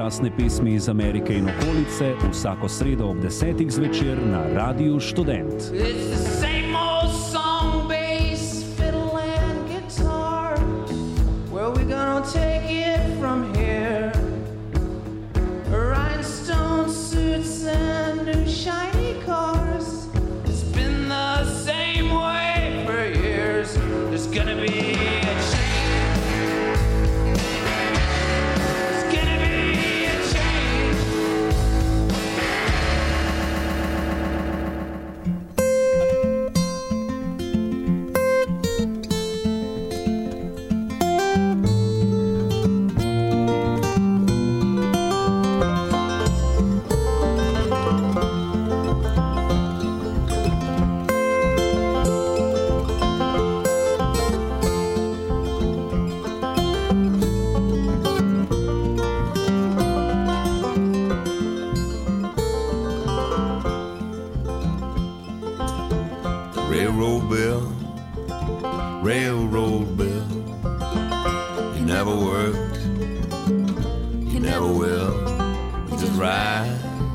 časne pesmi iz Amerike in okolice vsako sredo ob 10. zvečer na Radiu Študent. Railroad bill, he never worked, he never will, he just ride.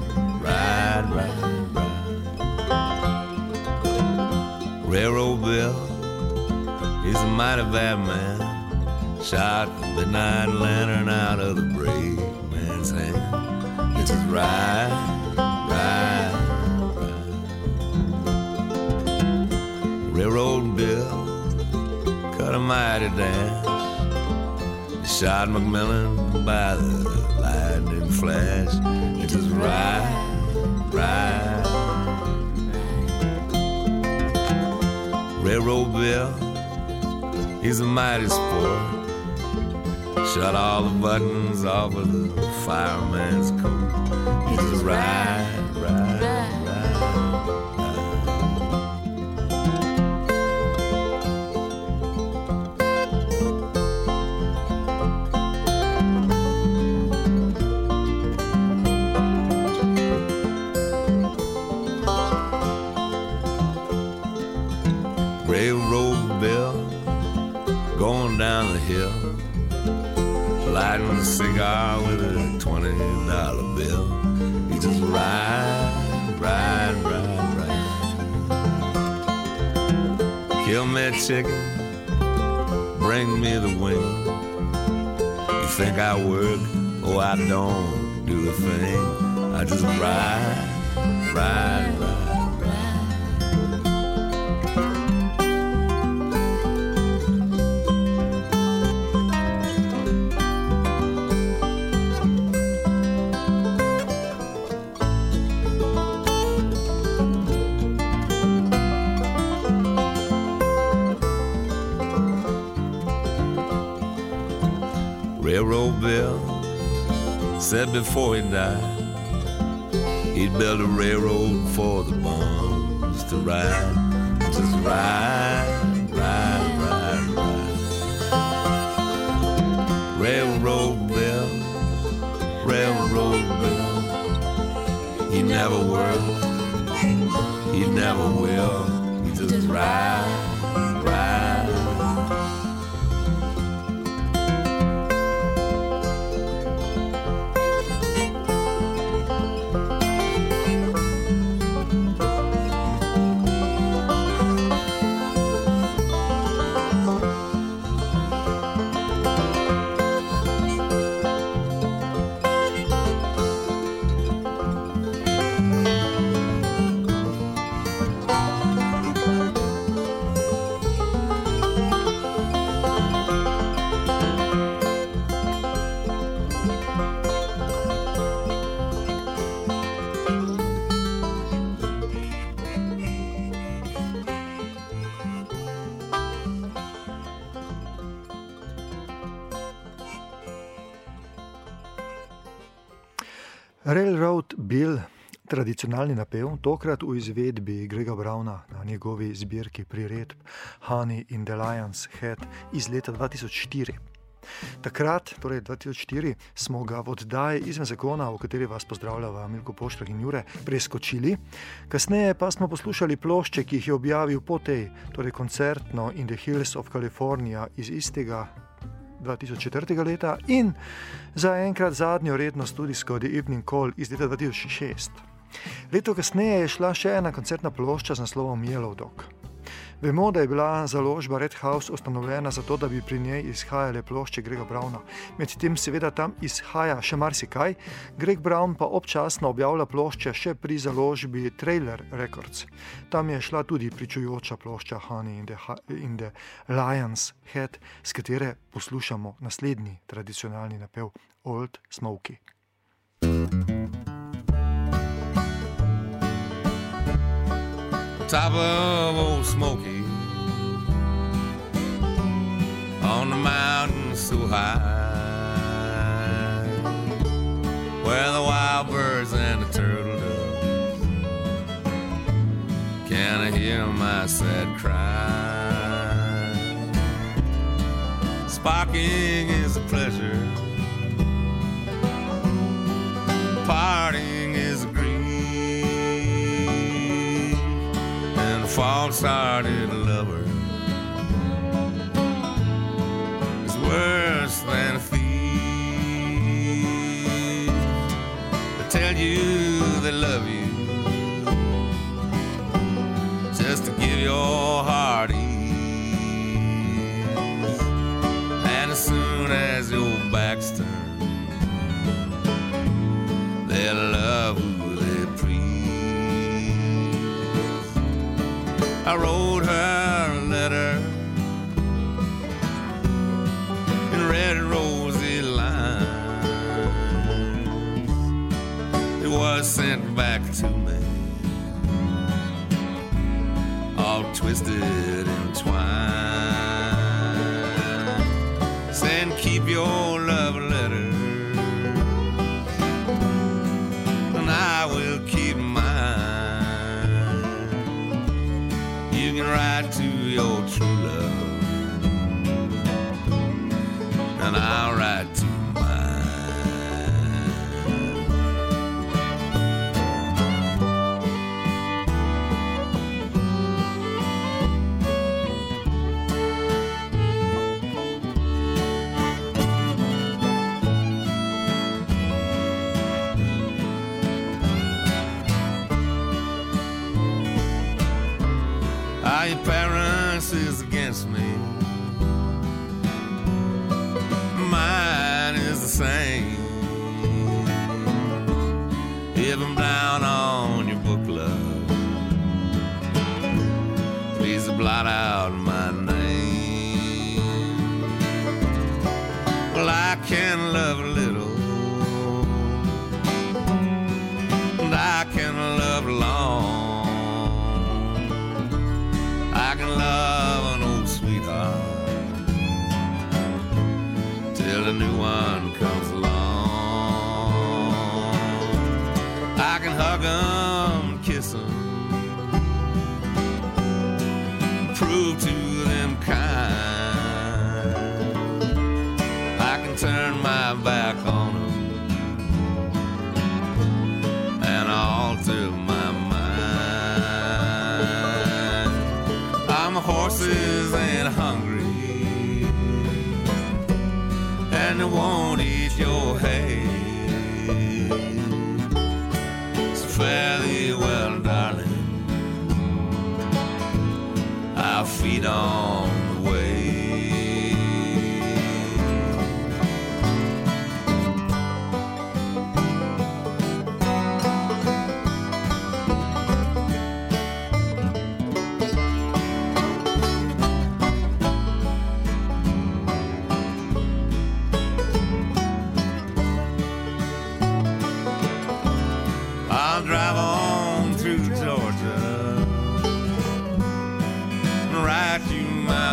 Railroad bill, he's a mighty bad man, shot the midnight lantern out of the brave man's hand, he just ride. Railroad bill cut a mighty dance. He shot McMillan by the lightning flash. He just ride. Railroad bill, he's a mighty sport. Shut all the buttons off of the fireman's coat. He just ride. Railroad bill going down the hill, lighting a cigar with a $20 bill. He just ride. Kill me chicken, bring me the wing. You think I work? Oh, I don't do a thing. I just ride. Railroad bill said before he died he'd build a railroad for the bums to ride. Just ride. Railroad bill, he never worked, he never will, he just ride. Railroad Bill, tradicionalni napev, tokrat v izvedbi Grega Browna na njegovi zbirki priredb Honey in the Lion's Head iz leta 2004. Takrat, torej 2004, smo ga v oddaji Izven zakona, v kateri vas pozdravljava Milko Poštrak in Jure, preskočili. Kasneje pa smo poslušali plošče, ki jih je objavil po tej, torej koncertno In the Hills of California iz istega 2004. leta in zaenkrat zadnjo redno studijsko The Evening Call iz leta 2006. Leto kasneje je šla še ena koncertna plošča z naslovom Yellow Dog. Vemo, da je bila založba Red House ustanovljena zato, da bi pri njej izhajale plošče Grega Browna. Medtem seveda tam izhaja še marsikaj, Greg Brown pa občasno objavlja plošče še pri založbi Trailer Records. Tam je šla tudi pričujoča plošča Honey in the Lion's Head, s katere poslušamo naslednji tradicionalni napev Old Smoky. Top of Old Smoky, on the mountain so high, where the wild birds and the turtle doves can I hear my sad cry. Sparking is a pleasure, parting is a grief, false-hearted lover is worse than a thief. They tell you they love you just to give your heart ease, and as soon as your back's turned, they'll love who they please. I wrote her a letter in red rosy lines. It was sent back to me, all twisted and twined, saying keep your love letter and I will keep mine. You can write to your true love and I'll write to your parents is against me, mine is the same. If I'm down on your book, love, please blot out my name. Well, I can love a little and I can love long. I can love an old sweetheart till a new one comes along. I can hug 'em, kiss 'em, prove to them kind. I can turn my back on 'em and alter my mind. Horses ain't hungry and they won't eat your hay. So fare thee well, darling, I'll feed on the way. Drive on through Georgia and write you my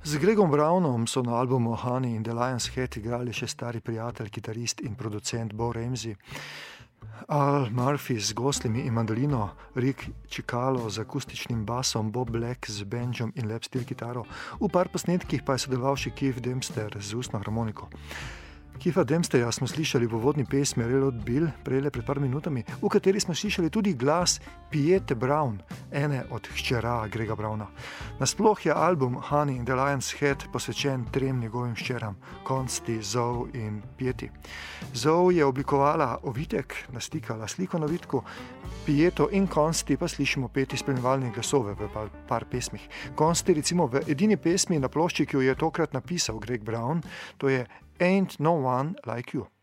Z Gregom Brownom so na albumu Honey in the Lion's Head igrali še stari prijatelj, kitarist in producent Bo Ramsey, Al Murphy z goslimi in mandolino, Rick Chicalo z akustičnim basom, Bob Black z banjom in lap steel kitaro. V par posnetkih pa je sodeloval še Keith Dempster z ustno harmoniko. Keitha Dempsterja smo slišali v uvodni pesmi Reload Bill, prejle pred par minutami, v kateri smo slišali tudi glas Piete Brown, ene od hčera Grega Browna. Nasploh je album Honey in the Lion's Head posvečen 3 njegovim hčeram, Consti, Zoe in Pieti. Zoe je oblikovala ovitek, nastikala sliko na ovitku, Pieto in Consti pa slišimo peti spremljevalne glasove v par pesmih. Consti recimo v edini pesmi na plošči, ki jo je tokrat napisal Greg Brown, to je Ain't No One Like You.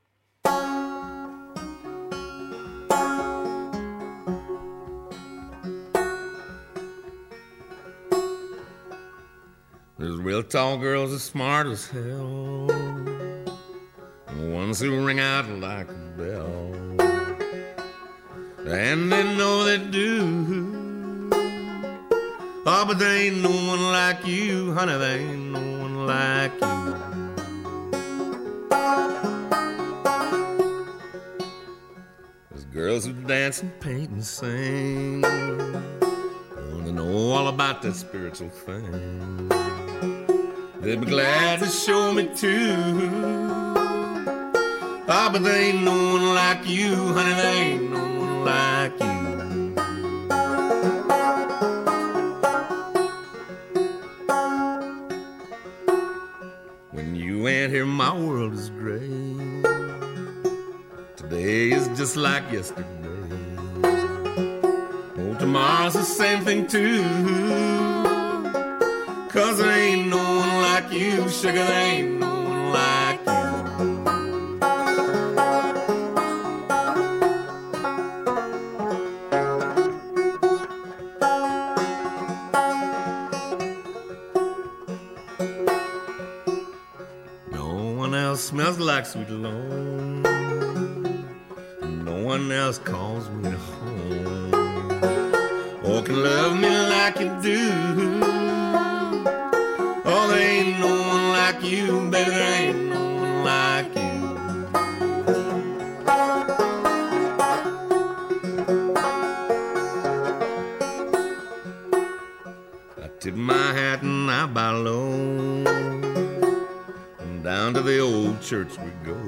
There's real tall girls as smart as hell, the ones who ring out like a bell, and they know they do. Oh, but there ain't no one like you, honey, there ain't no one like you. There's girls who dance and paint and sing, oh, they know all about that spiritual thing. They'd be glad to show me too. Ah, but there ain't no one like you, honey, there ain't no one like you. When you ain't here, my world is gray. Today is just like yesterday. Oh, tomorrow's the same thing too. 'Cause there ain't no one like you, sugar, there ain't no one like you. No one else smells like sweet cologne. No one else calls me home. Or can love me like you do. Oh, there ain't no one like you, baby, there ain't no one like you. I tip my hat and I bow low, and down to the old church we go.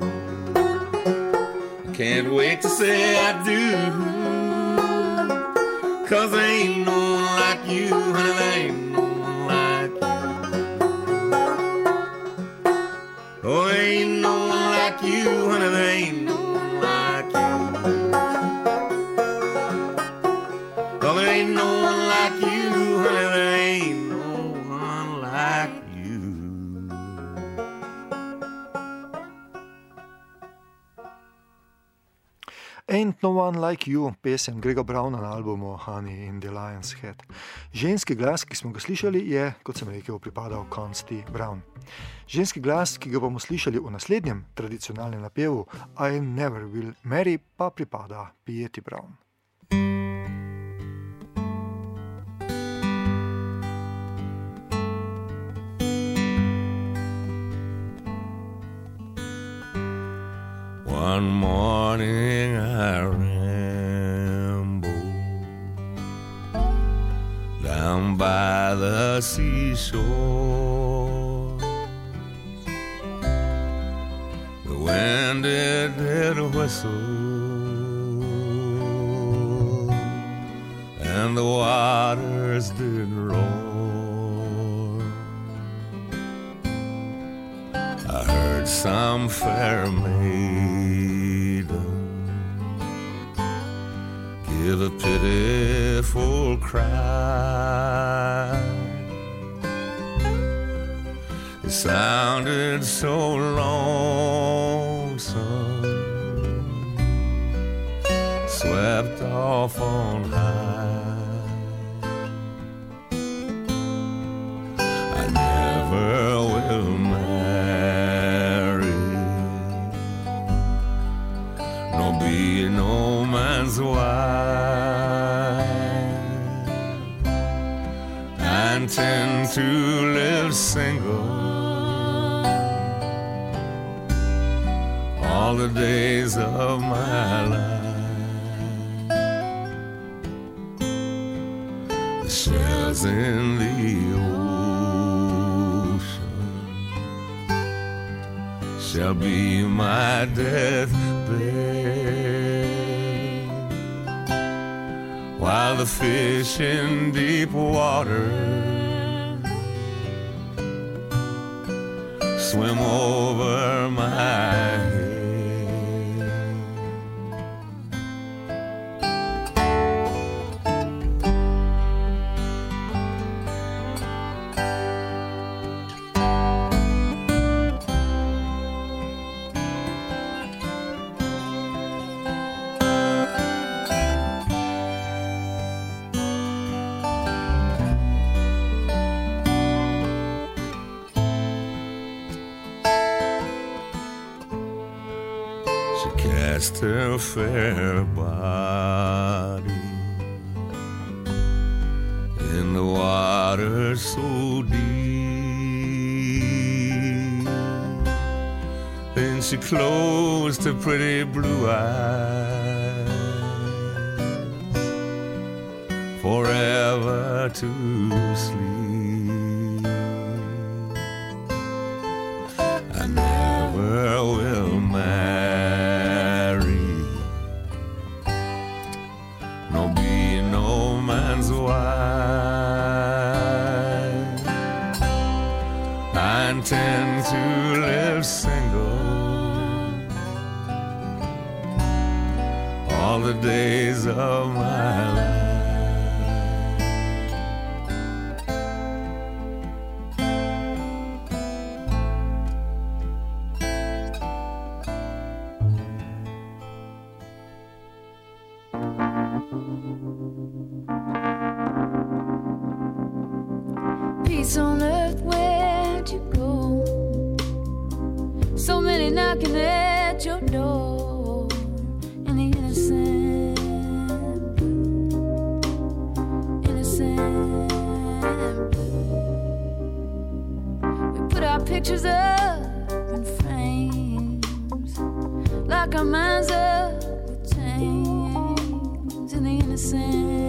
I can't wait to say I do, 'cause there ain't no one like you, honey, there ain't no one like you. Oh, there ain't no one like you, honey, there ain't no one like you. Oh, there ain't no one like you, honey, there ain't no one like you. Ain't No One Like You, pesem Grega Browna na albumu Honey in the Lion's Head. Ženski glas, ki smo ga slišali, je, kot sem rekel, pripadal Consti Brown. Ženski glas, ki ga bomo slišali v naslednjem tradicionalnem napevu I Never Will Marry, pa pripada Pieti Brown. One morning I rambled down by the seashore. The wind it did whistle, and the waters did roar. I heard some fair maiden give a pitiful cry. It sounded so lonesome, swept off on high. I never will marry, nor be no man's wife. I I intend to live single all the days of my life. The shells in the ocean shall be my deathbed, while the fish in deep water swim over my head. Her fair body in the water so deep, then she closed her pretty blue eyes forever to sleep. I never will marry, no be no man's wife. I intend to live single all the days of my life. Peace on earth, where'd you go? So many knocking at your door, and the innocent blue. We put our pictures up in frames, like our minds up with chains, and the innocent.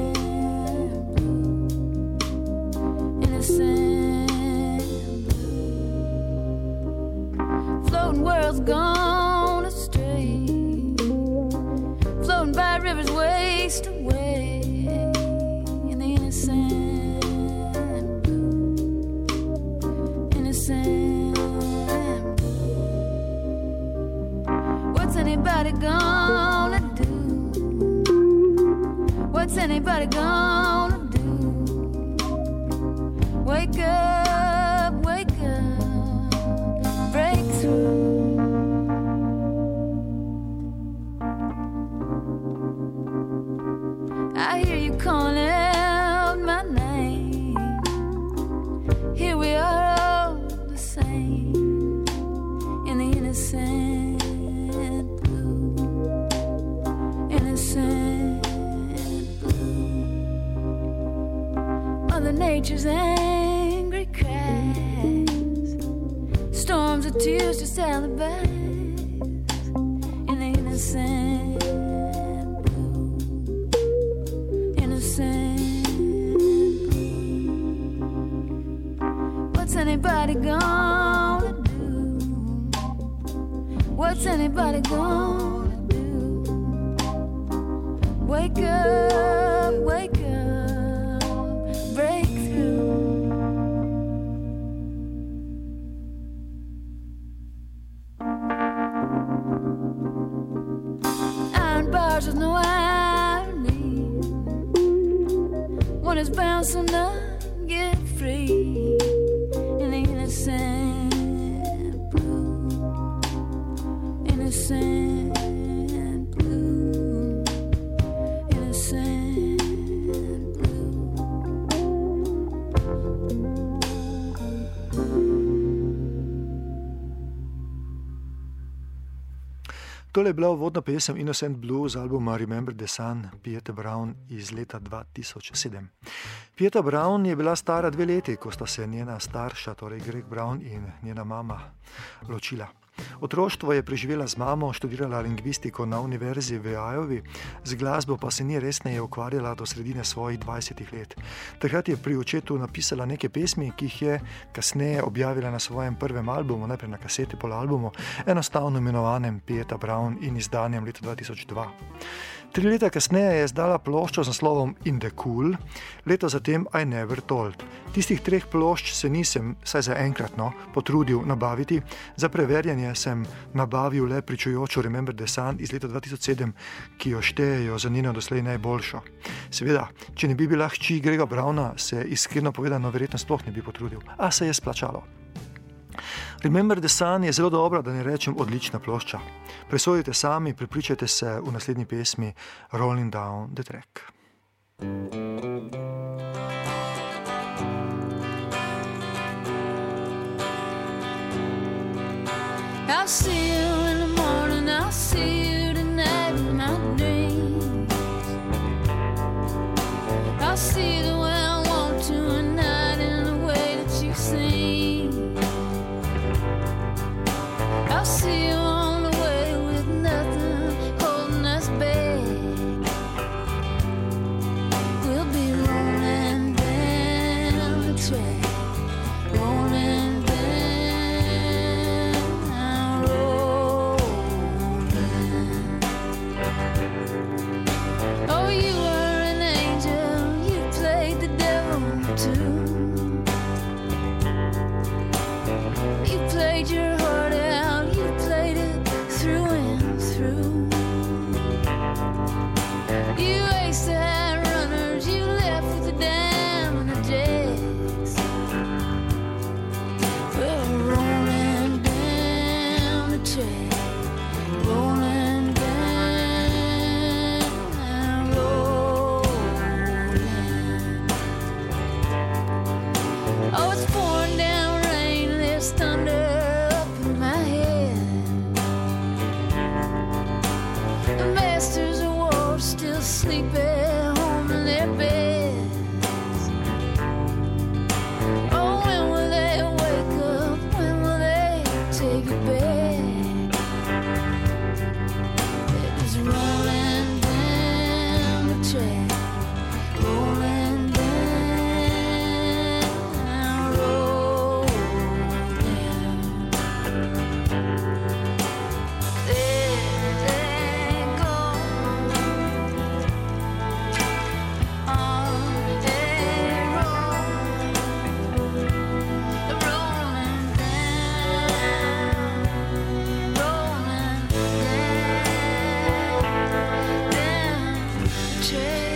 Floating worlds gone astray, floating by rivers waste away, in the innocent blue. What's anybody gonna do? What's anybody gonna do? Wake up, wake up, break through. I hear you calling out my name. Here we are all the same, in the innocent blue, innocent blue. Mother Nature's angry cries, storms of tears just alibis, in the innocent blue, innocent blue. What's anybody gonna do? What's anybody gonna do? Wake up, wake up, break through. Iron bars with no irony, one is bound so none get free, in the innocent blue, innocent blue, innocent blue. Tole je bila uvodna pesem Innocent Blue z albuma Remember the Sun Pieta Brown iz leta 2007. Pieta Brown je bila stara 2 leti, ko sta se njena starša, torej Greg Brown in njena mama, ločila. Otroštvo je preživela z mamo, študirala lingvistiko na univerzi v Iowi, z glasbo pa se ni resneje ukvarjala do sredine svojih 20 let. Takrat je pri očetu napisala neke pesmi, ki jih je kasneje objavila na svojem prvem albumu, najprej na kaseti pol albumu, enostavno imenovanem Pieta Brown in izdanjem leta 2002. 3 leta kasneje je izdala ploščo z naslovom In the Cool, leto zatem I Never Told. Tistih 3 plošč se nisem, saj za enkratno, potrudil nabaviti, za preverjanje sem nabavil le pričujočo Remember the Sun iz leta 2007, ki jo štejejo za njeno doslej najboljšo. Seveda, če ne bi bila hči Grega Browna, se iskreno povedano verjetno sploh ne bi potrudil, a se je splačalo. Remember the Sun je zelo dobra, da ne rečem odlična plošča. Presodite sami, prepričajte se v naslednji pesmi Rolling Down the Track. I'll see you in the morning, I'll see you tonight in my dreams. I'll see you the way I want to and not in the way that you sing. I'll see you on the way with nothing holding us back. We'll be rolling down the track, rolling down, rolling. Oh, you were an angel, you played the devil too. You played your heart out, you played it through and through. You aced the high runners, you left with a dime and a jazz. We're rolling down the track, rolling down, rolling. Oh, it's pouring down rain, there's thunder up in my head. The masters of war still sleep at home in their beds. Oh, when will they wake up? When will they take it back? It was rolling down the track, rolling down, rolling. There they go, on they roll, rolling down, rolling down the track.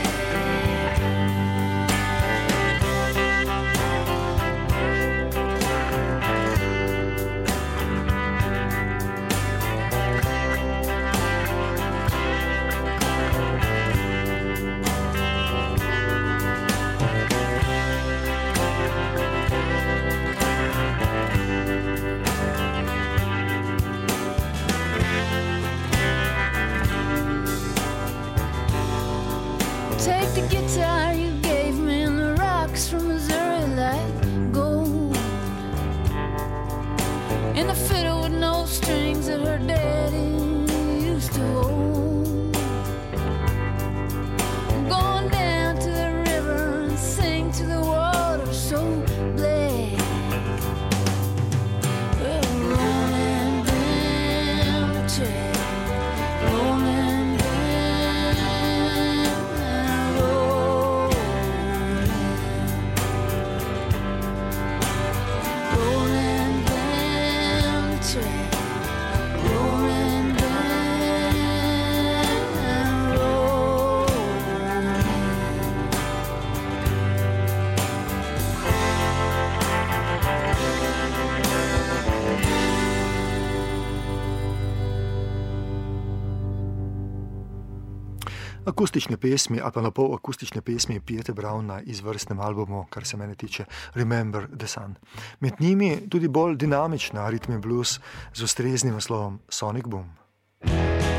Take the guitar you gave me and the rocks from Missouri like gold, and the fiddle with no strings that her daddy used to hold. I'm going down to the river and sing to the water so black. We're rolling down the track, rolling down, rolling. Rolling down the track, rolling down, rolling. Akustične pesmi, ali pa na pol akustične pesmi Piete Brown na izvrstnem albumu, kar se mene tiče, Remember the Sun. Med njimi tudi bolj dinamična rhythm and blues z ustreznim naslovom Sonic Boom.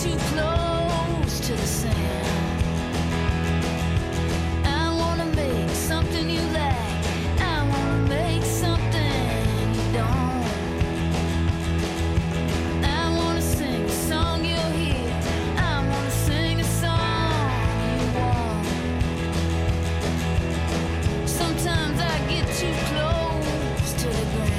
too close to the sand. I wanna make something you like. I wanna make something you don't. I wanna sing a song you'll hear. I wanna sing a song you want. Sometimes I get too close to the ground.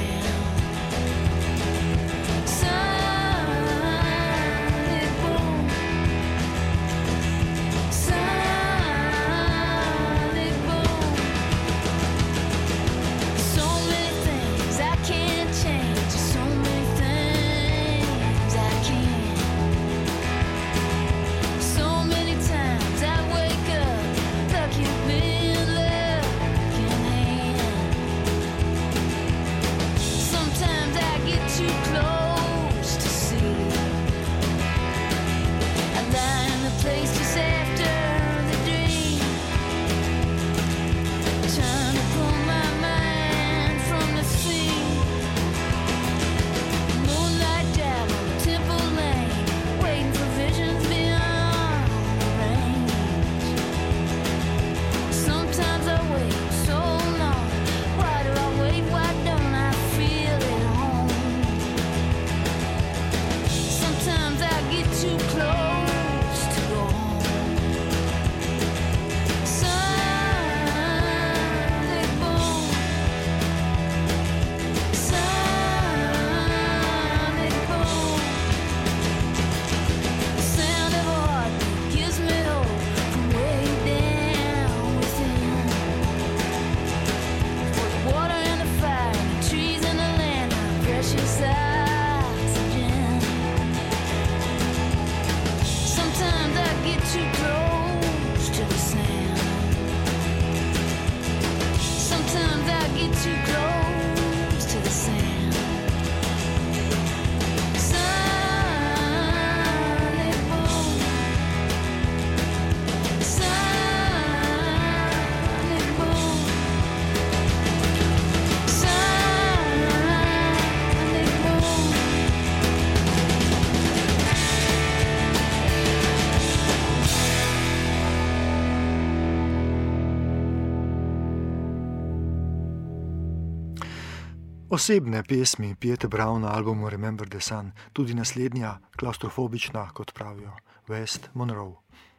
Osebne pesmi Pete Brown na albumu Remember the Sun, tudi naslednja klaustrofobična, kot pravijo, West Monroe.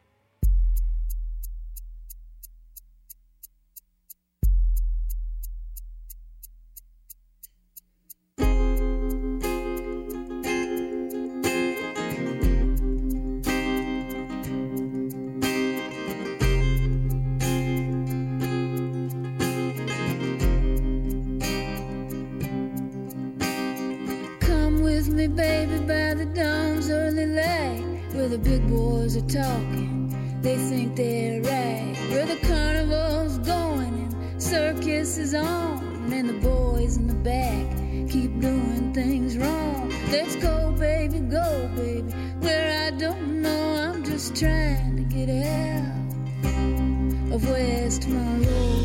Baby, by the dawn's early light, where the big boys are talking, they think they're right. Where the carnival's going and circus is on, and the boys in the back keep doing things wrong. Let's go, baby, where I don't know. I'm just trying to get out of West Monroe.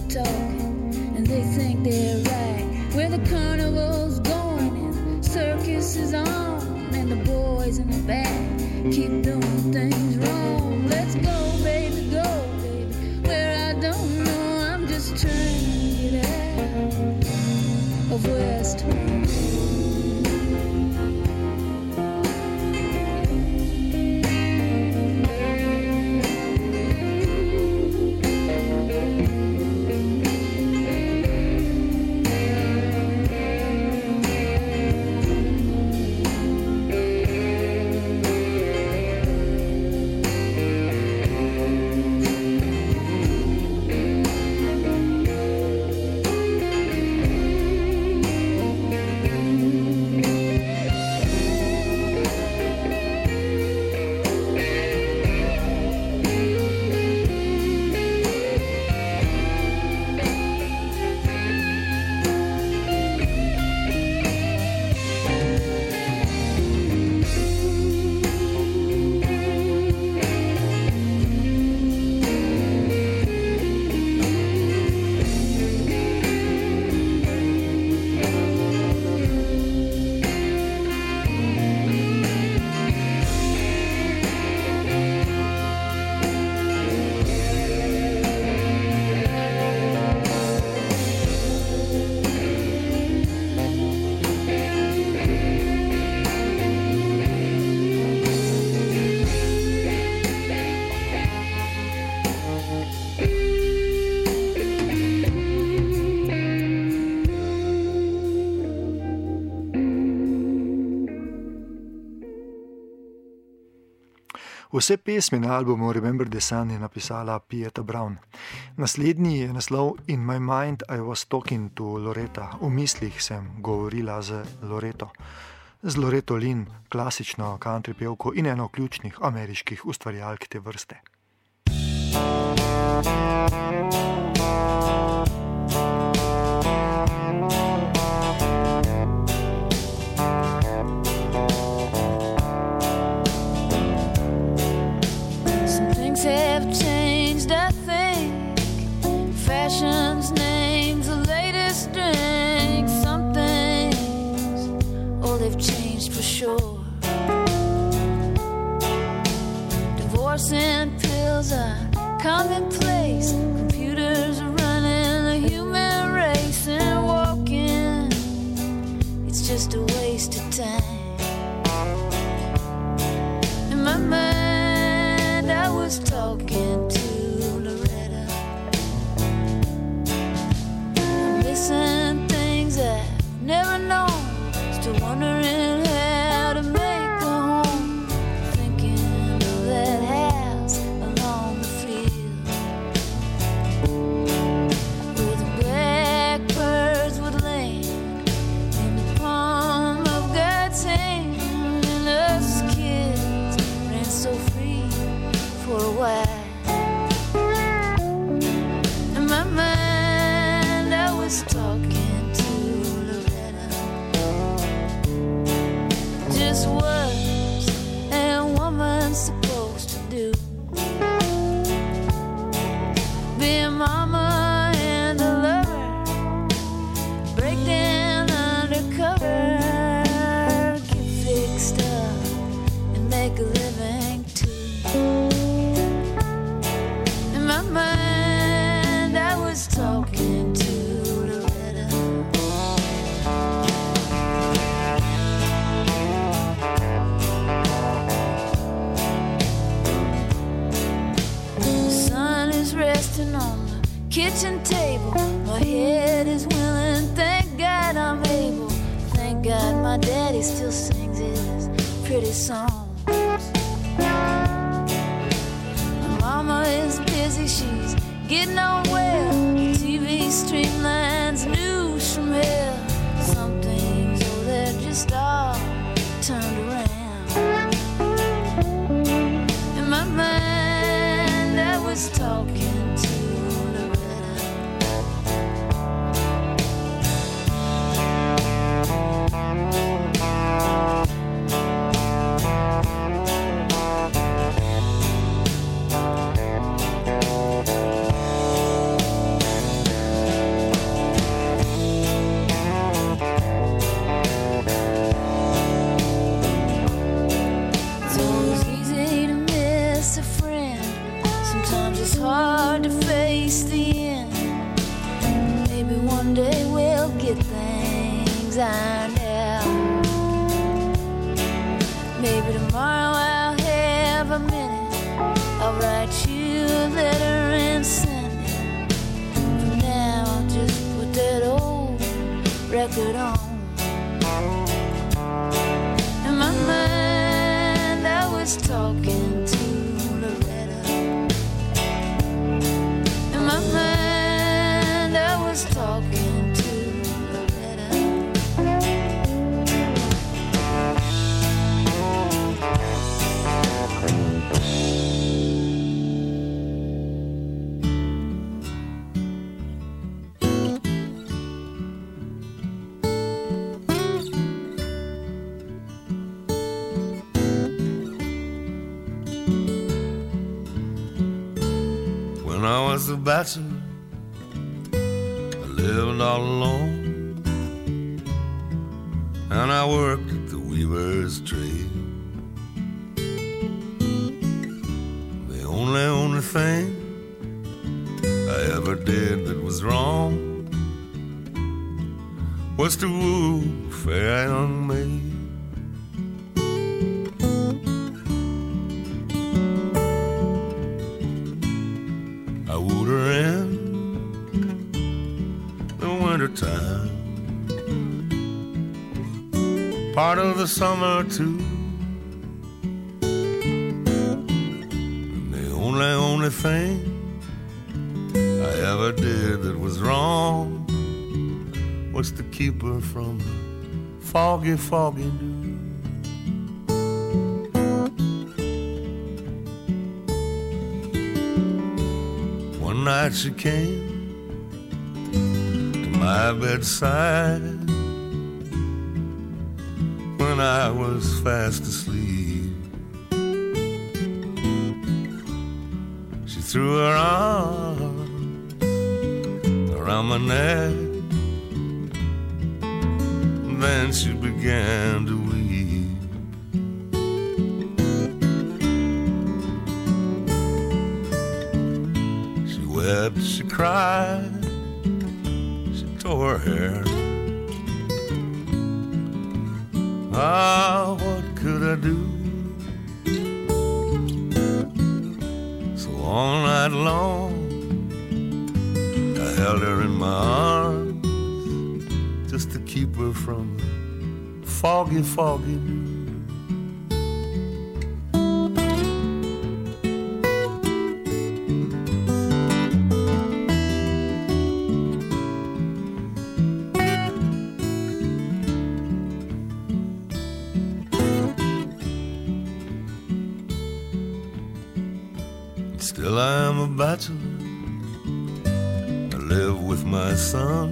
talking, and they think they're right. Where the carnival's going and the circus is on, and the boys in the back keep doing things wrong. Let's go, baby, where I don't know. I'm just trying to get out of West Point. Vse pesmi na albumu Remember the Sun je napisala Pieta Brown. Naslednji je naslov In my mind I was talking to Loretta. V mislih sem govorila z Loretto. Z Loretto Lynn, klasično country pevko in eno ključnih ameriških ustvarjalk te vrste. Have changed, I think. Fashion's names, the latest drinks. Some things, oh, they've changed for sure. Divorce and pills are commonplace. Computers are running the human race, and walking, it's just a waste of time. In my mind, I was talking to Loretta. I'm missing things I've never known. Still wondering how to make a home. Thinking of that house along the field, where the blackbirds would land in the palm of God's hand, and us kids ran so free for a while. In my mind, I was talking to Loretta. Just what's a woman supposed to do? Be a mama and a lover, break down undercover, get fixed up and make a living too. In my mind, I was talking to Loretta. The sun is resting on the kitchen table. My head is willing, thank God I'm able. Thank God my daddy still sings his pretty songs. Mama is busy, she's getting on well. TV streamlines, news from hell. Some things, oh, they're just all turned around. In my mind, I was talking to Loretta. reached the end. Maybe one day we'll get things ironed out. Maybe tomorrow I'll have a minute. I'll write you a letter and send it. For now I'll just put that old record on. In my mind I was talking to Loretta. In my mind I was talking to Loretta. When I was a bachelor, I lived all alone, and I worked at the weaver's trade. The only thing I ever did that was wrong was to woo a fair young maid. I wooed her in the wintertime, part of the summer too. And the only thing I ever did that was wrong was to keep her from the foggy, foggy dew. One night she came to my bedside when I was fast asleep. She threw her arms around my neck, and then she began to weep. She wept, she cried, she tore her hair. Ah, what could I do? So all night long I held her in my arms just to keep her from the foggy, foggy dew. Still I am a bachelor. I live with my son,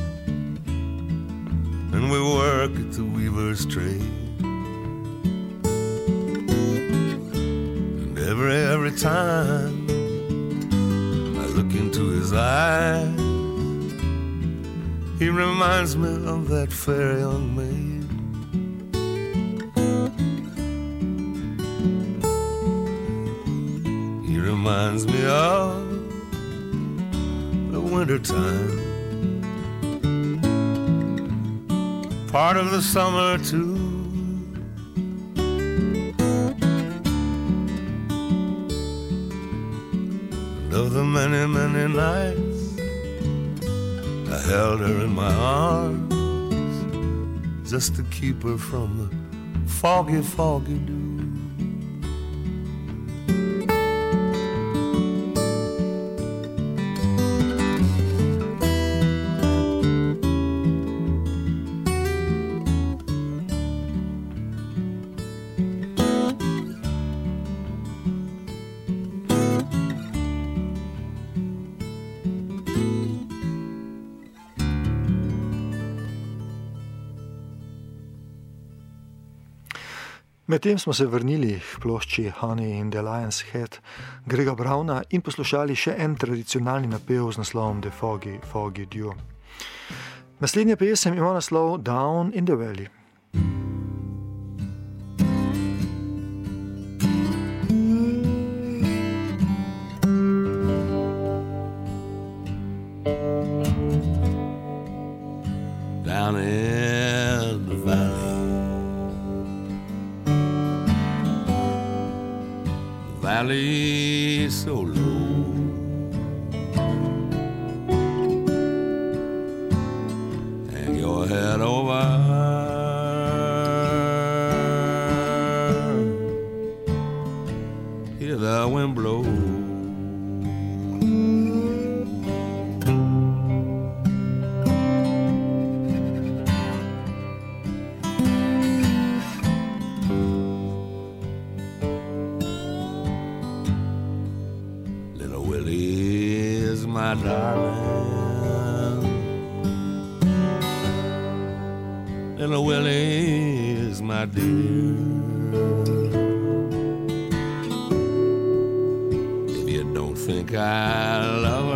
and we work at the weaver's trade. And every time I look into his eyes, he reminds me of that fair young maid. Reminds me of the wintertime, part of the summer too. And of the many, many nights I held her in my arms just to keep her from the foggy, foggy dew. Medtem smo se vrnili k plošči Honey in the Lion's Head Grega Browna in poslušali še en tradicionalni napev z naslovom The Foggy, Foggy Dew. Naslednja pesem ima naslov Down in the Valley. down in the valley. The valley so low, hang your head over, hear the wind blow. My darling, little Willie is my dear. If you don't think I love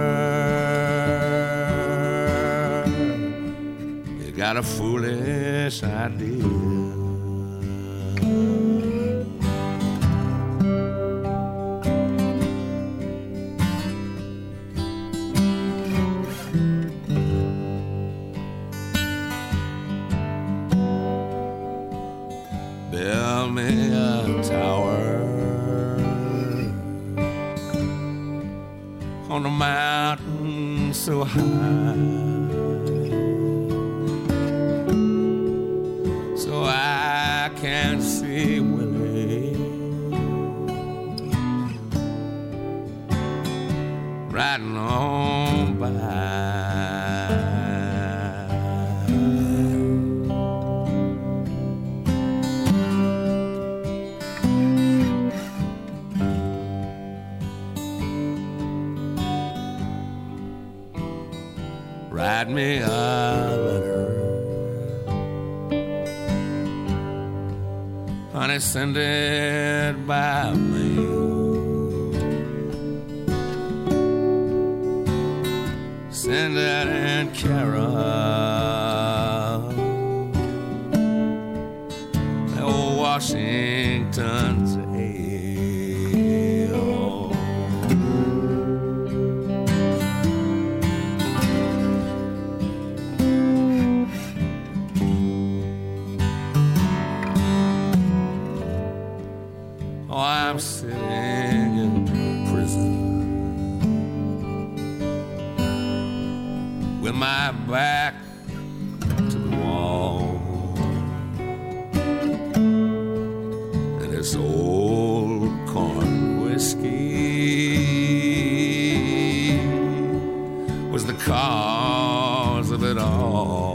her, you got a foolish idea. Build me a tower on a mountain so high, so I can see Willie riding on by. Write me a letter, honey, send it by mail. Send it in Carol, old Washington's ale. I'm sitting in prison with my back to the wall, and this old corn whiskey was the cause of it all.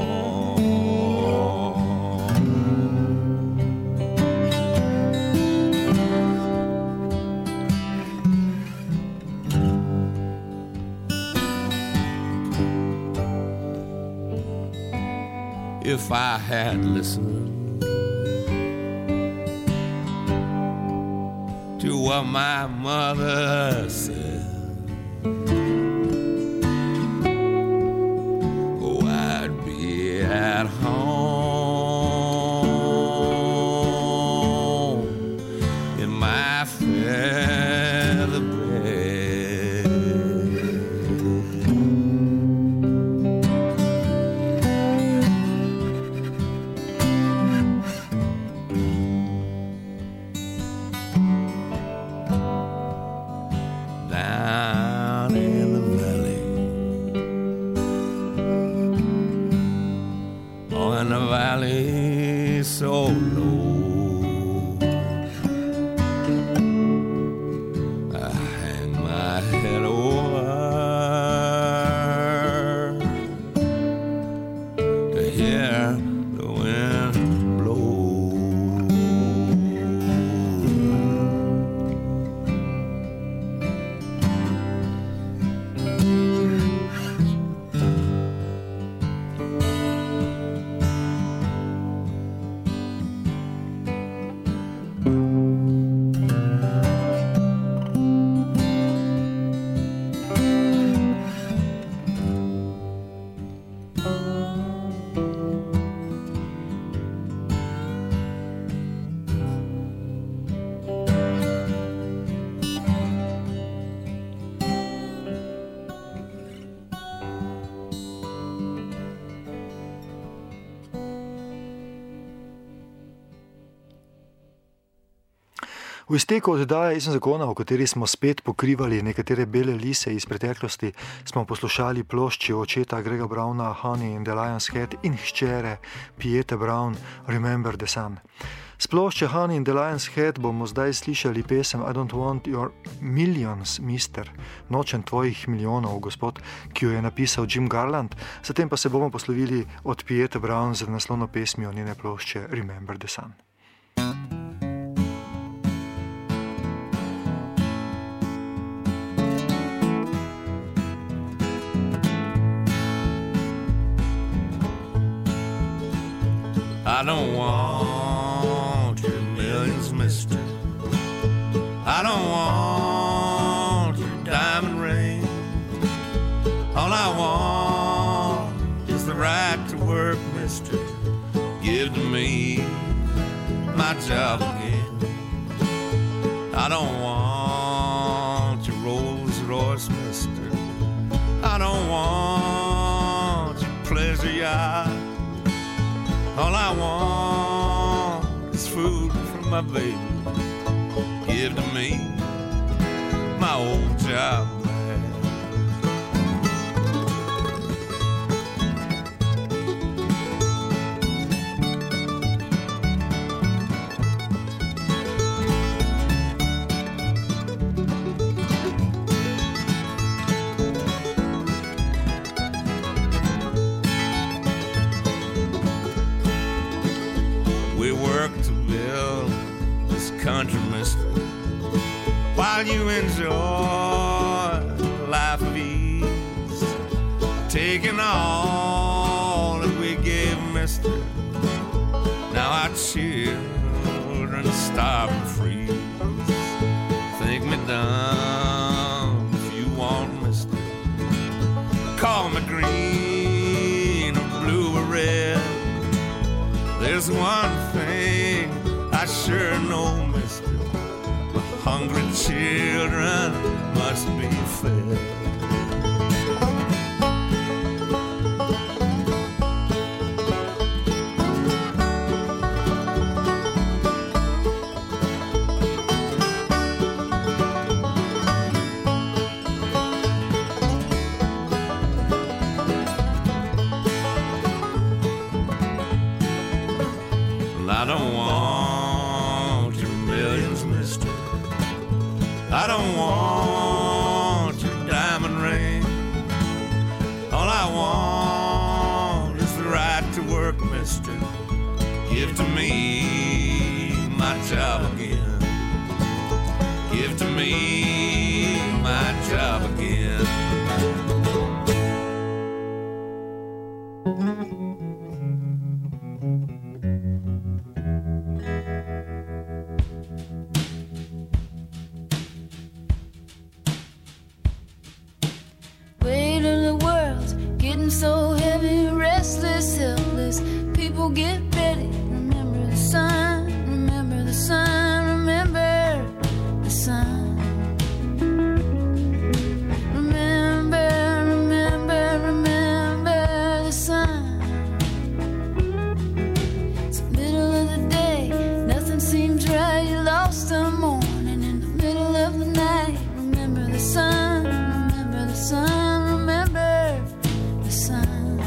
If I had listened to what my mother said, oh, I'd be at home in my feather bed. V izteku oddaje Izven zakona, v kateri smo spet pokrivali nekatere bele lise iz preteklosti, smo poslušali plošči očeta Grega Browna Honey in the Lion's Head in hčere Piete Brown Remember the Sun. S plošče Honey in the Lion's Head bomo zdaj slišali pesem I don't want your millions, mister, nočem tvojih milijonov, gospod, ki jo je napisal Jim Garland, zatem pa se bomo poslovili od Piete Brown z naslovno pesmijo njene plošče Remember the Sun. I don't want your millions, mister. I don't want your diamond ring. All I want is the right to work, mister. Give to me my job again. I don't want your Rolls Royce, mister. I don't want your pleasure yacht. All I want is food from my baby. Give to me my old job back. Country, mister, while you enjoy a life of ease, taking all that we gave, mister. Now our children starve and freeze. Think me dumb if you want, mister. Call me green or blue or red. There's one thing I sure know, mister, my hungry children must be fed. I don't want your millions, mister. I don't want your diamond ring. All I want is the right to work, mister. Give to me my job again. Give to me my job again. So heavy, restless, helpless. People get ready. Remember the sun, remember the sun, remember the sun. Remember, remember, remember the sun. It's the middle of the day, nothing seems right. You lost the morning in the middle of the night. Remember the sun, remember the sun. Sun.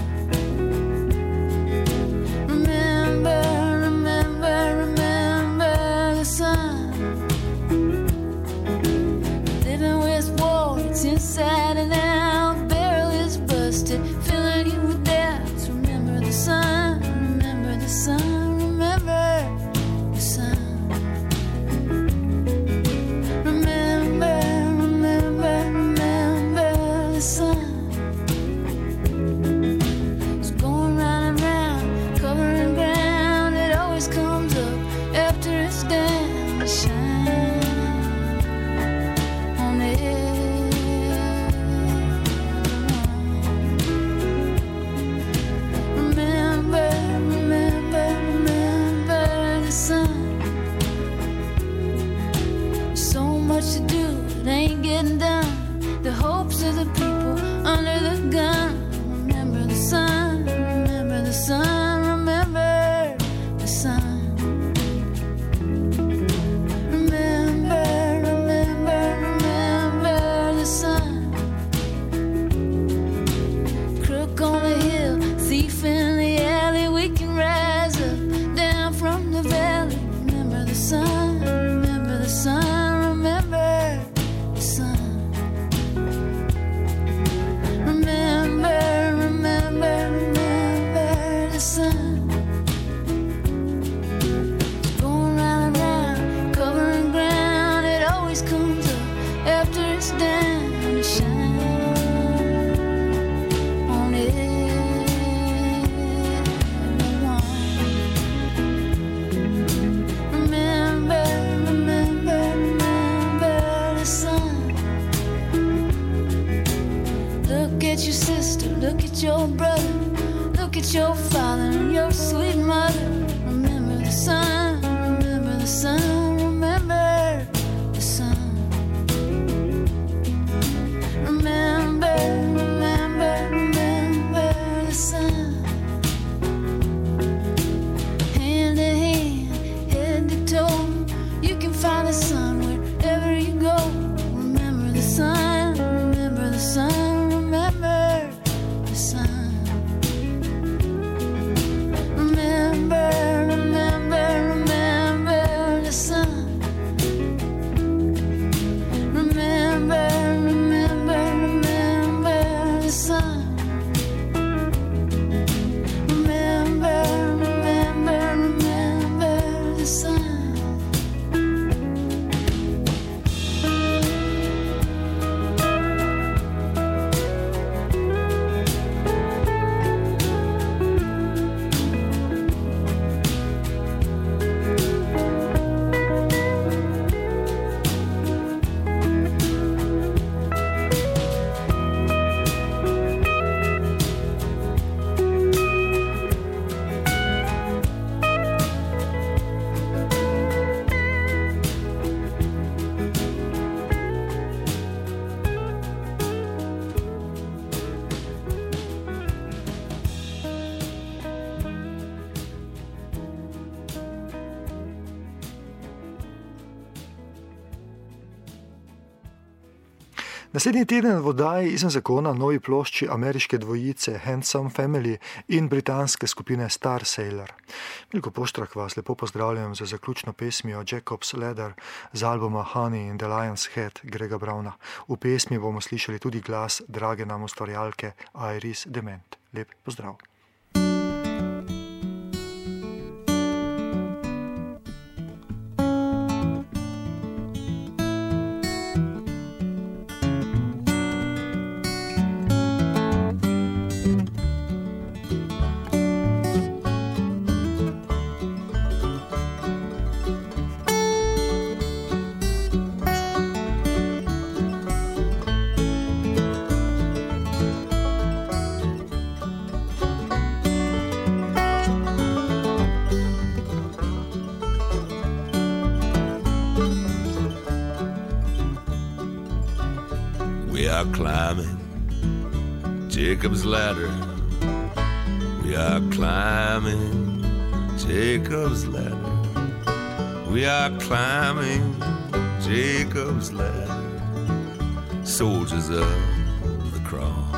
at your sister, look at your brother, look at your father and your sweet mother. Remember the sun, remember the sun, remember the sun. Remember, remember, remember the sun. Hand to hand, head to toe, you can find the sun wherever you go. Remember the sun, remember the sun, remember the sun. Remember, remember, remember the sun. Remember, remember, remember the sun. Remember, remember, remember the sun. Naslednji teden v oddaji Izven zakona novi plošči ameriške dvojice Handsome Family in britanske skupine Star Sailor. Milko Poštrak vas lepo pozdravljam za zaključno pesmijo Jacob's Ladder z albuma Honey in the Lion's Head Grega Browna. V pesmi bomo slišali tudi glas drage nam ustvarjalke Iris Dement. Lep pozdrav. Climbing Jacob's ladder. We are climbing Jacob's ladder. We are climbing Jacob's ladder. Soldiers of the cross.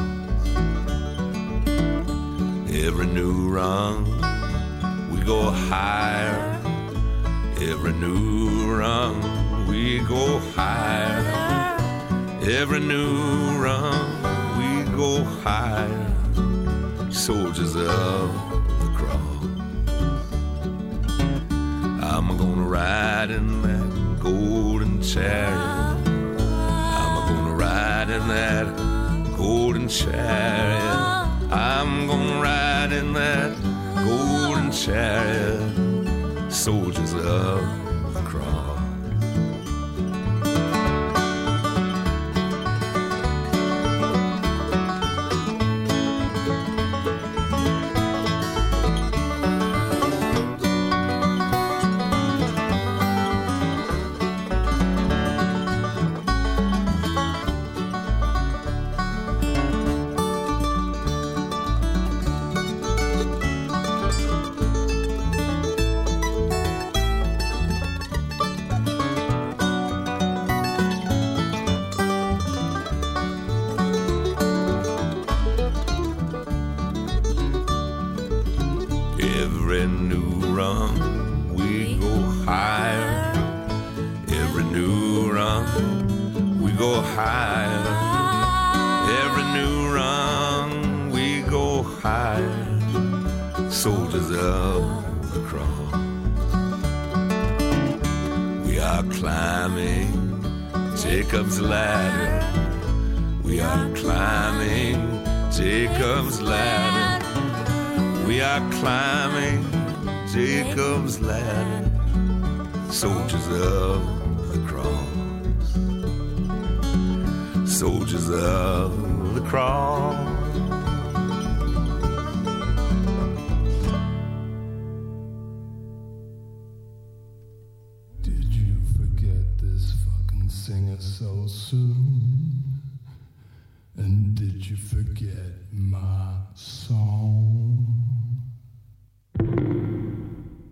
Every new rung we go higher. Every new rung we go higher. Every new run we go higher. Soldiers of the cross. I'm gonna ride in that golden chariot. I'm gonna ride in that golden chariot. I'm gonna ride in that golden chariot. Soldiers of the cross. Soldiers of the cross. We are climbing Jacob's ladder. We are climbing Jacob's ladder. We are climbing Jacob's ladder. Soldiers of the cross. Soldiers of the cross. Did you forget this fucking singer so soon? And did you forget my song?